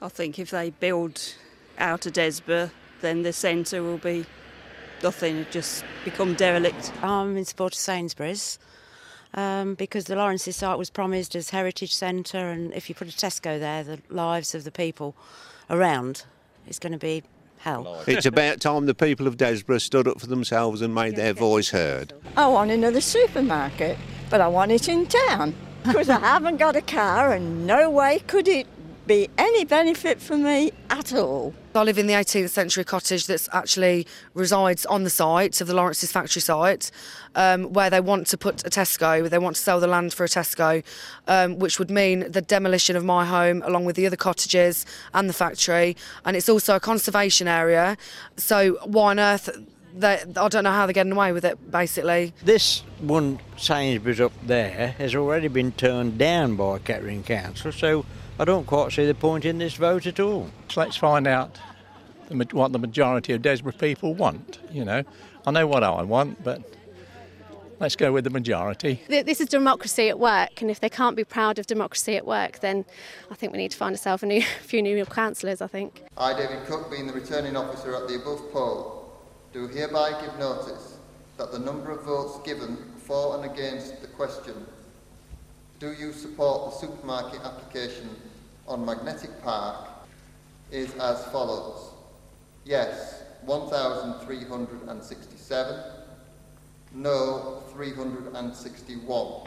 I think if they build out of Desborough, then the centre will be nothing, it'll just become derelict. I'm in support of Sainsbury's because the Lawrence's site was promised as heritage centre, and if you put a Tesco there, the lives of the people around is going to be hell. It's about time the people of Desborough stood up for themselves and made their voice heard. I want another supermarket, but I want it in town because I haven't got a car and no way could it be any benefit for me at all. I live in the 18th century cottage that actually resides on the site of the Lawrence's factory site, where they want to put a Tesco, they want to sell the land for a Tesco, which would mean the demolition of my home along with the other cottages and the factory. And it's also a conservation area, so why on earth... I don't know how they're getting away with it, basically. This one Sainsbury's up there has already been turned down by Kettering Council, so I don't quite see the point in this vote at all. So let's find out what the majority of Desborough people want, you know. I know what I want, but let's go with the majority. This is democracy at work, and if they can't be proud of democracy at work, then I think we need to find ourselves a few new councillors, I think. I, David Cook, being the returning officer at the above poll, do hereby give notice that the number of votes given for and against the question, do you support the supermarket application on Magnetic Park, is as follows. Yes, 1,367. No, 361.